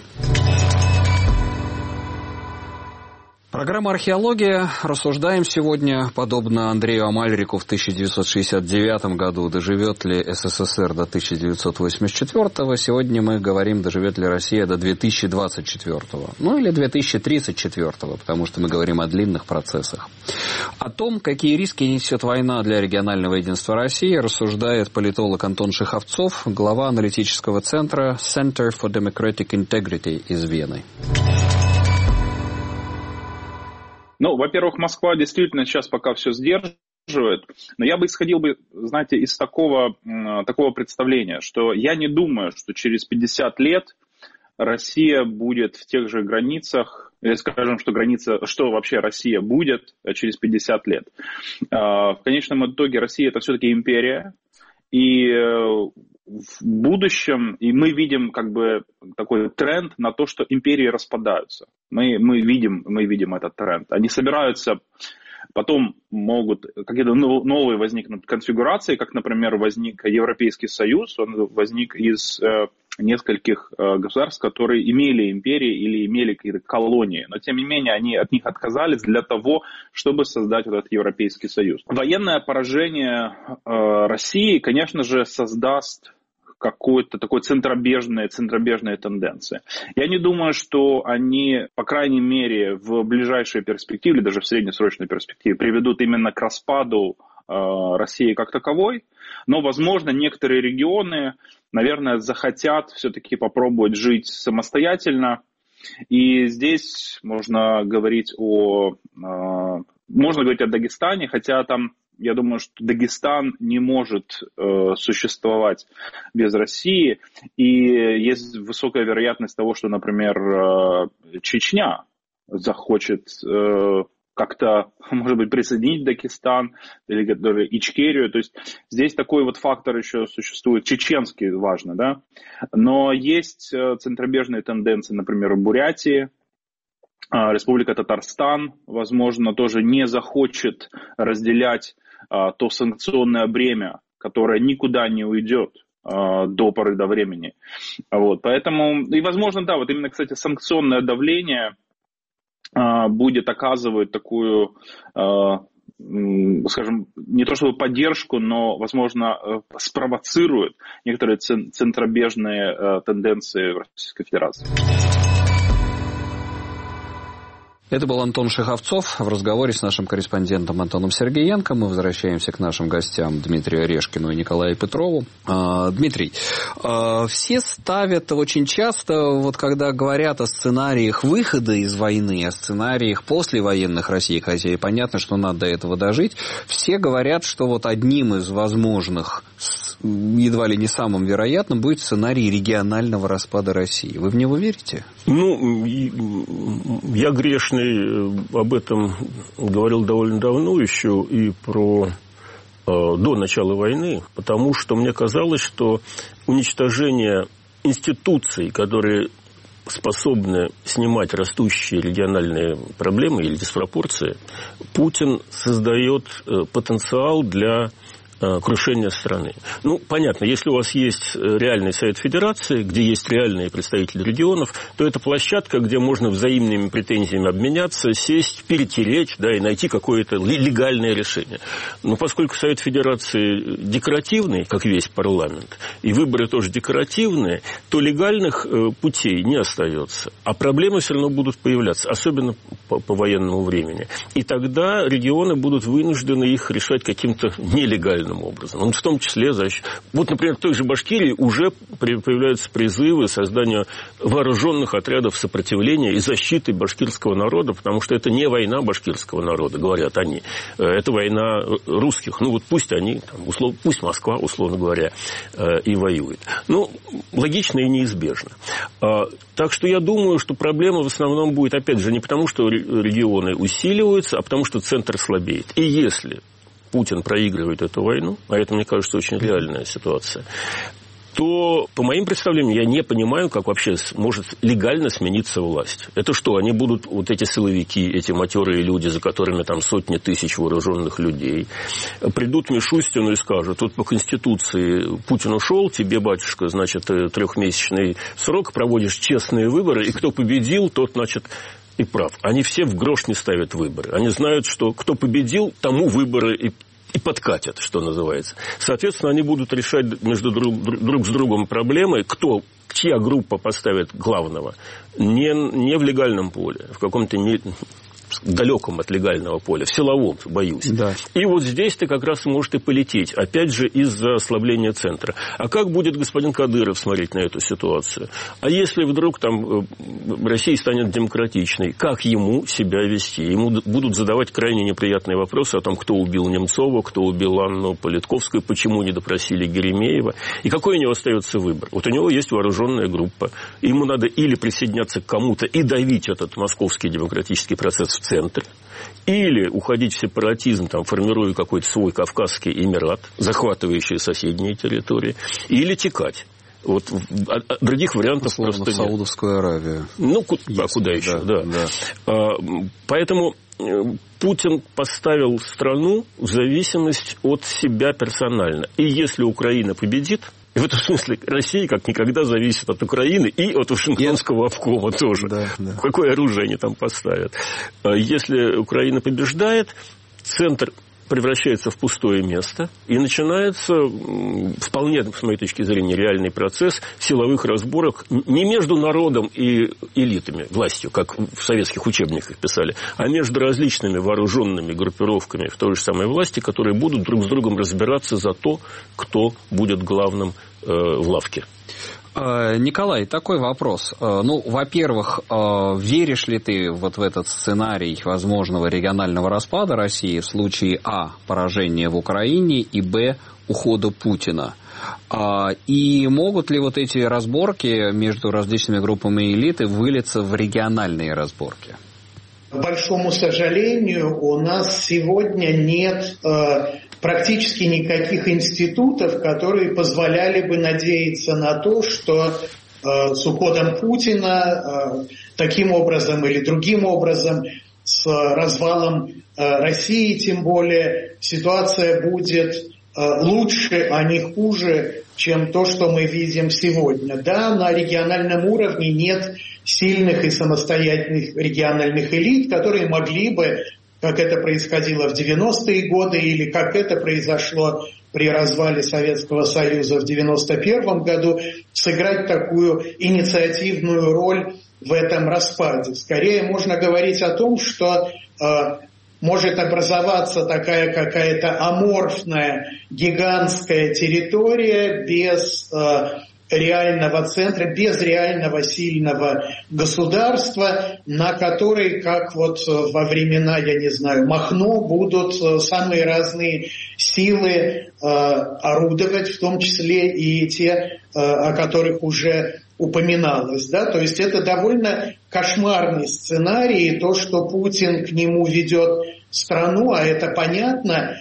Программа «Археология». Рассуждаем сегодня, подобно Андрею Амальрику в 1969 году, доживет ли СССР до 1984-го. Сегодня мы говорим, доживет ли Россия до 2024-го. Ну или 2034-го, потому что мы говорим о длинных процессах. О том, какие риски несет война для регионального единства России, рассуждает политолог Антон Шеховцов, глава аналитического центра Center for Democratic Integrity из Вены. Ну, во-первых, Москва действительно сейчас пока все сдерживает, но я бы исходил, знаете, из такого представления, что я не думаю, что через 50 лет Россия будет в тех же границах, или скажем, что вообще Россия будет через 50 лет. В конечном итоге Россия это все-таки империя, и в будущем, и мы видим как бы такой тренд на то, что империи распадаются. Мы видим этот тренд. Они собираются, потом могут какие-то новые возникнуть конфигурации, как, например, возник Европейский Союз, он возник из нескольких государств, которые имели империи или имели какие-то колонии. Но, тем не менее, они от них отказались для того, чтобы создать этот Европейский Союз. Военное поражение России, конечно же, создаст какой-то такой центробежные тенденции. Я не думаю, что они, по крайней мере, в ближайшей перспективе, или даже в среднесрочной перспективе, приведут именно к распаду России как таковой, но, возможно, некоторые регионы, наверное, захотят все-таки попробовать жить самостоятельно, и здесь можно говорить о Дагестане, хотя там, я думаю, что Дагестан не может существовать без России, и есть высокая вероятность того, что, например, Чечня захочет как-то, может быть, присоединить Дагестан или даже Ичкерию. То есть здесь такой вот фактор еще существует, чеченский важно, да. Но есть центробежные тенденции, например, в Бурятии. Республика Татарстан, возможно, тоже не захочет разделять то санкционное бремя, которое никуда не уйдет до поры до времени. Вот, поэтому, и возможно, да, вот именно, кстати, санкционное давление будет оказывать такую, скажем, не то чтобы поддержку, но, возможно, спровоцирует некоторые центробежные тенденции в Российской Федерации. Это был Антон Шеховцов в разговоре с нашим корреспондентом Антоном Сергеенко. Мы возвращаемся к нашим гостям Дмитрию Орешкину и Николаю Петрову. Дмитрий, все ставят очень часто, вот когда говорят о сценариях выхода из войны, о сценариях послевоенных России, хотя и понятно, что надо до этого дожить, все говорят, что вот одним из возможных едва ли не самым вероятным будет сценарий регионального распада России. Вы в него верите? Ну, я грешный об этом говорил довольно давно еще и до начала войны, потому что мне казалось, что уничтожение институций, которые способны снимать растущие региональные проблемы или диспропорции, Путин создает потенциал для крушения страны. Ну, понятно, если у вас есть реальный Совет Федерации, где есть реальные представители регионов, то это площадка, где можно взаимными претензиями обменяться, сесть, перетереть, да, и найти какое-то легальное решение. Но поскольку Совет Федерации декоративный, как весь парламент, и выборы тоже декоративные, то легальных путей не остается. А проблемы все равно будут появляться, особенно по военному времени. И тогда регионы будут вынуждены их решать каким-то нелегальным образом. Он в том числе... Вот, например, в той же Башкирии уже появляются призывы создания вооруженных отрядов сопротивления и защиты башкирского народа, потому что это не война башкирского народа, говорят они. Это война русских. Ну, вот пусть они, пусть Москва, условно говоря, и воюет. Ну, логично и неизбежно. Так что я думаю, что проблема в основном будет, опять же, не потому, что регионы усиливаются, а потому, что центр слабеет. И если Путин проигрывает эту войну, а это, мне кажется, очень реальная ситуация, то, по моим представлениям, я не понимаю, как вообще может легально смениться власть. Это что, они будут, вот эти силовики, эти матерые люди, за которыми там сотни тысяч вооруженных людей, придут Мишустину и скажут: вот по Конституции Путин ушел, тебе, батюшка, значит, 3-месячный срок, проводишь честные выборы, и кто победил, тот, значит, и прав. Они все в грош не ставят выборы. Они знают, что кто победил, тому выборы и подкатят, что называется. Соответственно, они будут решать между друг с другом проблемы, чья группа поставит главного. Не в легальном поле, в каком-то далеком от легального поля, в силовом, боюсь. Да. И вот здесь-то как раз может и полететь, опять же, из-за ослабления центра. А как будет господин Кадыров смотреть на эту ситуацию? А если вдруг там Россия станет демократичной, как ему себя вести? Ему будут задавать крайне неприятные вопросы о том, кто убил Немцова, кто убил Анну Политковскую, почему не допросили Геремеева. И какой у него остается выбор? Вот у него есть вооруженная группа. Ему надо или присоединяться к кому-то и давить этот московский демократический процесс в центре, или уходить в сепаратизм, там, формируя какой-то свой Кавказский Эмират, захватывающий соседние территории, или текать. Вот, других вариантов условно, просто в Саудовскую Аравию. Ну, куда еще, да. Поэтому Путин поставил страну в зависимость от себя персонально. И если Украина победит, и в этом смысле Россия как никогда зависит от Украины и от Вашингтонского обкома тоже. Да. Какое оружие они там поставят. Если Украина побеждает, центр превращается в пустое место, и начинается вполне, с моей точки зрения, реальный процесс силовых разборок не между народом и элитами, властью, как в советских учебниках писали, а между различными вооруженными группировками в той же самой власти, которые будут друг с другом разбираться за то, кто будет главным в лавке. Николай, такой вопрос. Ну, во-первых, веришь ли ты вот в этот сценарий возможного регионального распада России в случае поражения в Украине и ухода Путина? И могут ли вот эти разборки между различными группами элиты вылиться в региональные разборки? К большому сожалению, у нас сегодня нет практически никаких институтов, которые позволяли бы надеяться на то, что с уходом Путина таким образом или другим образом, с развалом России тем более, ситуация будет лучше, а не хуже, чем то, что мы видим сегодня. Да, на региональном уровне нет сильных и самостоятельных региональных элит, которые могли бы, как это происходило в 90-е годы или как это произошло при развале Советского Союза в 91 году, сыграть такую инициативную роль в этом распаде. Скорее можно говорить о том, что может образоваться такая какая-то аморфная, гигантская территория без реального центра, без реального сильного государства, на который, как вот во времена, я не знаю, Махно, будут самые разные силы орудовать, в том числе и те, о которых уже упоминалось. Да? То есть это довольно кошмарный сценарий, то, что Путин к нему ведет страну, а это понятно,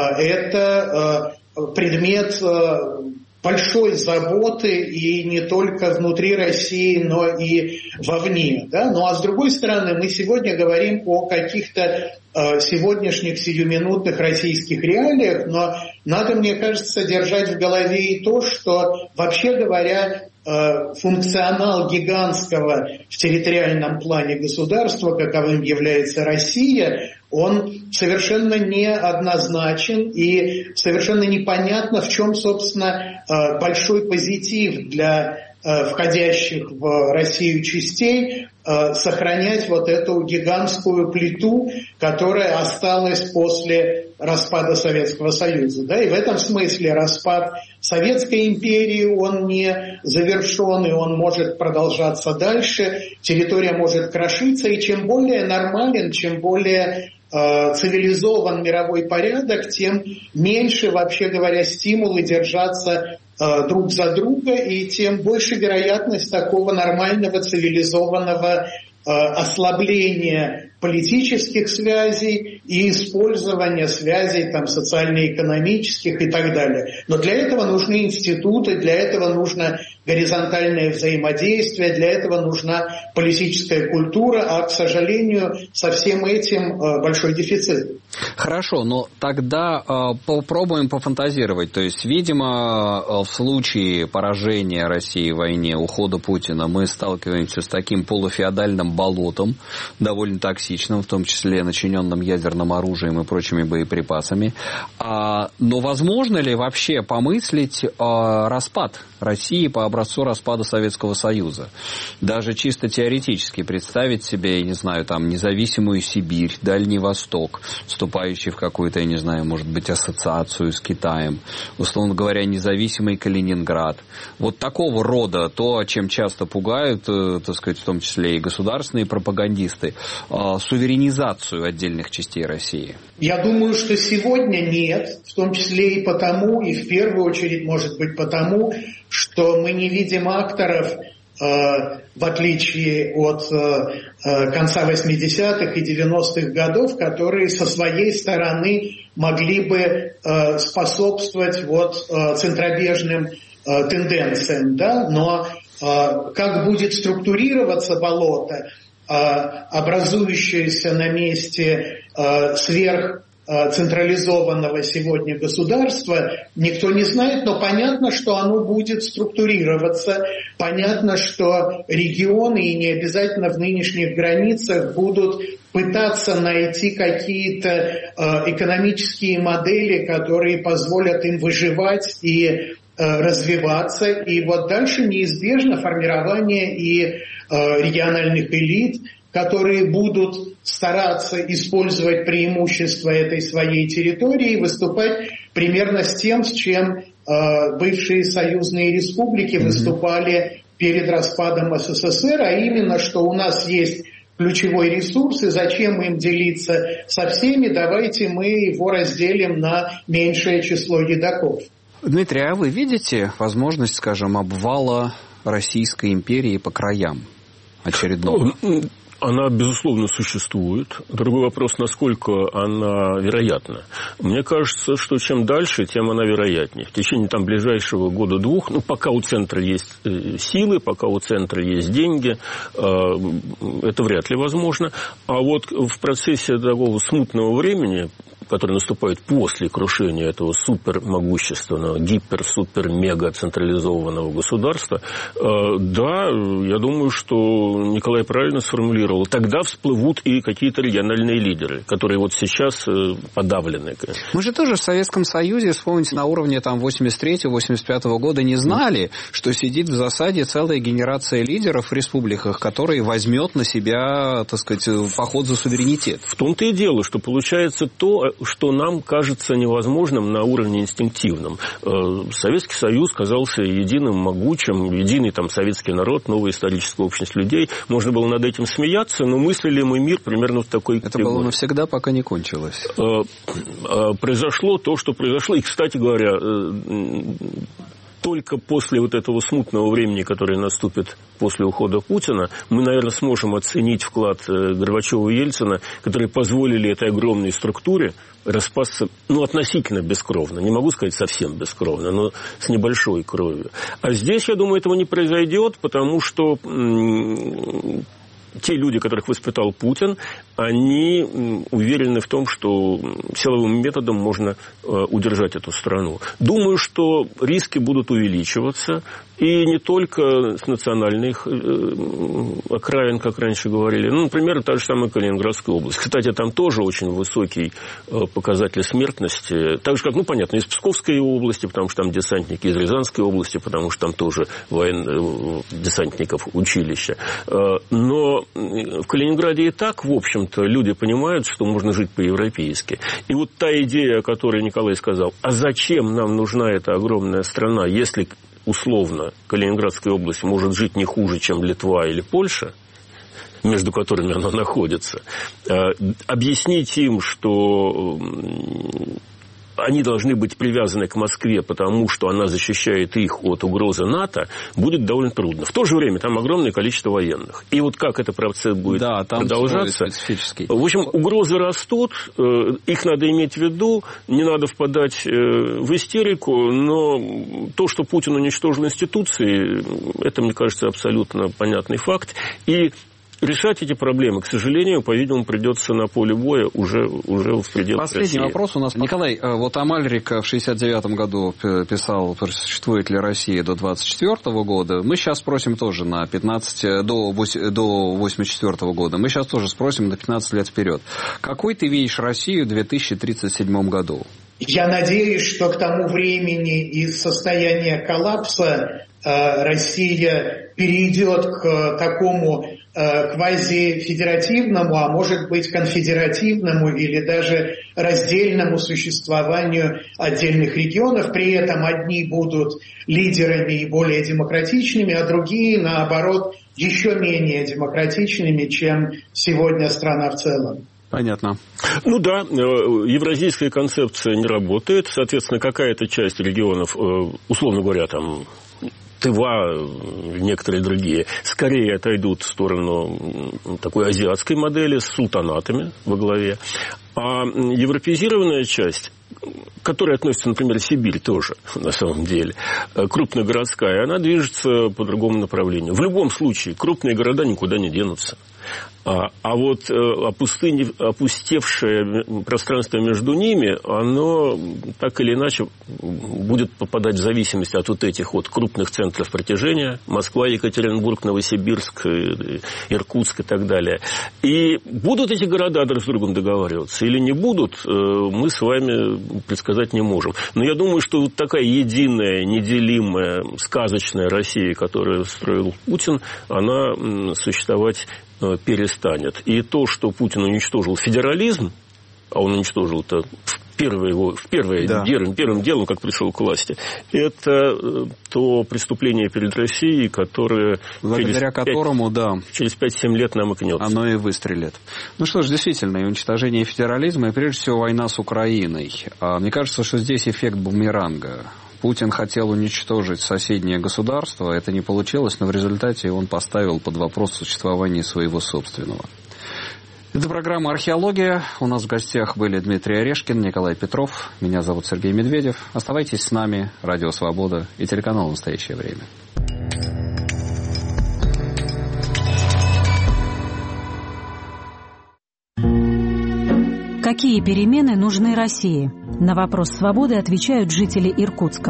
это предмет большой заботы и не только внутри России, но и вовне. Да? Ну а с другой стороны, мы сегодня говорим о каких-то сегодняшних сиюминутных российских реалиях, но надо, мне кажется, держать в голове и то, что, вообще говоря, функционал гигантского в территориальном плане государства, каковым является Россия, он совершенно неоднозначен и совершенно непонятно, в чем, собственно, большой позитив для входящих в Россию частей сохранять вот эту гигантскую плиту, которая осталась после распада Советского Союза. Да? И в этом смысле распад Советской империи, он не завершен, и он может продолжаться дальше, территория может крошиться, и чем более нормален, чем более цивилизован мировой порядок, тем меньше, вообще говоря, стимулы держаться друг за друга, и тем больше вероятность такого нормального, цивилизованного ослабления политических связей и использования связей там, социально-экономических и так далее. Но для этого нужны институты, для этого нужно горизонтальное взаимодействие, для этого нужна политическая культура, а, к сожалению, со всем этим большой дефицит. Хорошо, но тогда попробуем пофантазировать. То есть, видимо, в случае поражения России в войне, ухода Путина, мы сталкиваемся с таким полуфеодальным болотом, довольно токсичным, в том числе начиненным ядерным оружием и прочими боеприпасами. Но возможно ли вообще помыслить распад России по образцу распада Советского Союза? Даже чисто теоретически представить себе, я не знаю, там, независимую Сибирь, Дальний Восток, вступающий в какую-то, я не знаю, может быть, ассоциацию с Китаем, условно говоря, независимый Калининград. Вот такого рода, то, чем часто пугают, так сказать, в том числе и государственные пропагандисты, суверенизацию отдельных частей России. Я думаю, что сегодня нет, в том числе и потому, и в первую очередь, может быть, потому, что мы не видим акторов, в отличие от конца 80-х и 90-х годов, которые со своей стороны могли бы способствовать вот центробежным тенденциям. Да? Но как будет структурироваться болото, образующееся на месте сверхцентрализованного сегодня государства, никто не знает, но понятно, что оно будет структурироваться, понятно, что регионы, и не обязательно в нынешних границах, будут пытаться найти какие-то экономические модели, которые позволят им выживать и развиваться. И вот дальше неизбежно формирование и региональных элит, которые будут стараться использовать преимущества этой своей территории и выступать примерно с тем, с чем бывшие союзные республики выступали перед распадом СССР, а именно, что у нас есть ключевой ресурс, и зачем им делиться со всеми, давайте мы его разделим на меньшее число едоков. Дмитрий, а вы видите возможность, скажем, обвала Российской империи по краям очередного? Она, безусловно, существует. Другой вопрос, насколько она вероятна. Мне кажется, что чем дальше, тем она вероятнее. В течение там ближайшего года-двух, пока у центра есть силы, пока у центра есть деньги, это вряд ли возможно. А вот в процессе такого смутного времени, который наступает после крушения этого супермогущественного, гипер-супер-мега-централизованного государства, да, я думаю, что Николай правильно сформулировал, тогда всплывут и какие-то региональные лидеры, которые вот сейчас подавлены. Мы же тоже в Советском Союзе, вспомните, на уровне там 83-85 года не знали, что сидит в засаде целая генерация лидеров в республиках, которые возьмет на себя, так сказать, поход за суверенитет. В том-то и дело, что получается то, что нам кажется невозможным на уровне инстинктивном. Советский Союз казался единым, могучим, единый там советский народ, новая историческая общность людей. Можно было над этим смеяться, но мыслили мы мир примерно в такой категории. Это было навсегда, пока не кончилось. Произошло то, что произошло. И, кстати говоря, только после вот этого смутного времени, которое наступит после ухода Путина, мы, наверное, сможем оценить вклад Горбачева и Ельцина, которые позволили этой огромной структуре распасться, относительно бескровно. Не могу сказать совсем бескровно, но с небольшой кровью. А здесь, я думаю, этого не произойдет, потому что те люди, которых воспитал Путин, они уверены в том, что силовым методом можно удержать эту страну. Думаю, что риски будут увеличиваться, и не только с национальных окраин, как раньше говорили. Например, та же самая Калининградская область. Кстати, там тоже очень высокий показатель смертности. Так же, как, понятно, из Псковской области, потому что там десантники, из Рязанской области, потому что там тоже десантников училище. Но в Калининграде и так, в общем-то, люди понимают, что можно жить по-европейски. И вот та идея, о которой Николай сказал, а зачем нам нужна эта огромная страна, если условно Калининградская область может жить не хуже, чем Литва или Польша, между которыми она находится, объяснить им, что они должны быть привязаны к Москве, потому что она защищает их от угрозы НАТО, будет довольно трудно. В то же время там огромное количество военных. И вот как этот процесс будет продолжаться. В общем, угрозы растут, их надо иметь в виду, не надо впадать в истерику, но то, что Путин уничтожил институции, это, мне кажется, абсолютно понятный факт. И решать эти проблемы, к сожалению, по-видимому, придется на поле боя уже в пределах Последний России. вопрос у нас. Николай, вот Амальрик в 1969 году писал, существует ли Россия до 1924 года. Мы сейчас спросим тоже на 15, до 1984 года. Мы сейчас тоже спросим на 15 лет вперед. Какой ты видишь Россию в 2037 году? Я надеюсь, что к тому времени из состояния коллапса Россия перейдет к такому квазифедеративному, а может быть конфедеративному или даже раздельному существованию отдельных регионов. При этом одни будут лидерами и более демократичными, а другие, наоборот, еще менее демократичными, чем сегодня страна в целом. Понятно. Да, евразийская концепция не работает. Соответственно, какая-то часть регионов, условно говоря, там Тыва, некоторые другие, скорее отойдут в сторону такой азиатской модели с султанатами во главе. А европеизированная часть, которая относится, например, к Сибири тоже, на самом деле, крупногородская, она движется по другому направлению. В любом случае, крупные города никуда не денутся. А вот опустевшее пространство между ними, оно так или иначе будет попадать в зависимость от вот этих вот крупных центров притяжения. Москва, Екатеринбург, Новосибирск, Иркутск и так далее. И будут эти города друг с другом договариваться или не будут, мы с вами предсказать не можем. Но я думаю, что вот такая единая, неделимая, сказочная Россия, которую строил Путин, она существовать перестанет. И то, что Путин уничтожил федерализм, а он уничтожил это первым делом, как пришел к власти, это то преступление перед Россией, которое благодаря которому, через 5-7 лет намокнет. Оно и выстрелит. Что ж, действительно, и уничтожение федерализма, и прежде всего война с Украиной. Мне кажется, что здесь эффект бумеранга. Путин хотел уничтожить соседнее государство, это не получилось, но в результате он поставил под вопрос существование своего собственного. Это программа «Археология». У нас в гостях были Дмитрий Орешкин, Николай Петров. Меня зовут Сергей Медведев. Оставайтесь с нами. Радио «Свобода» и телеканал «Настоящее время». Какие перемены нужны России? На вопрос «Свободы» отвечают жители Иркутска.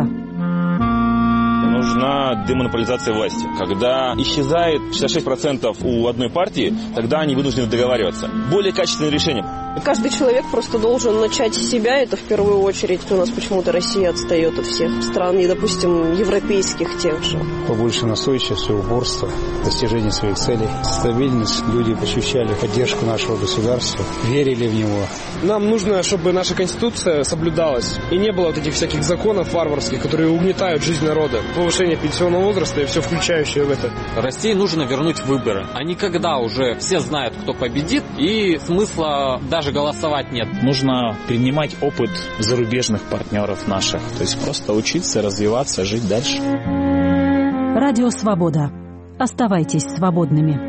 Нужна демонополизация власти. Когда исчезает 66% у одной партии, тогда они вынуждены договариваться. Более качественное решение. Каждый человек просто должен начать с себя, это в первую очередь. У нас почему-то Россия отстает от всех стран, и, допустим, европейских тех же. Побольше настойчивости, упорства, достижения своих целей, стабильность. Люди ощущали поддержку нашего государства, верили в него. Нам нужно, чтобы наша Конституция соблюдалась, и не было вот этих всяких законов варварских, которые угнетают жизнь народа. Повышение пенсионного возраста и все включающее в это. России нужно вернуть выборы. А не когда уже все знают, кто победит, и смысла даже голосовать нет. Нужно принимать опыт зарубежных партнеров наших. То есть просто учиться, развиваться, жить дальше. Радио «Свобода». Оставайтесь свободными.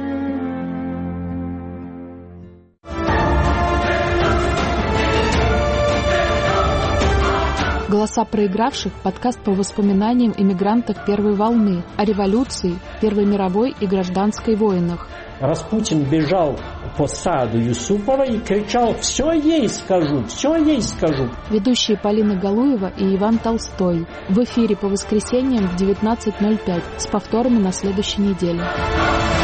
«Голоса проигравших» – подкаст по воспоминаниям эмигрантов первой волны, о революции, Первой мировой и гражданской войнах. Распутин бежал по саду Юсупова и кричал: «Все ей скажу, все ей скажу». Ведущие Полина Галуева и Иван Толстой. В эфире по воскресеньям в 19:05 с повторами на следующей неделе.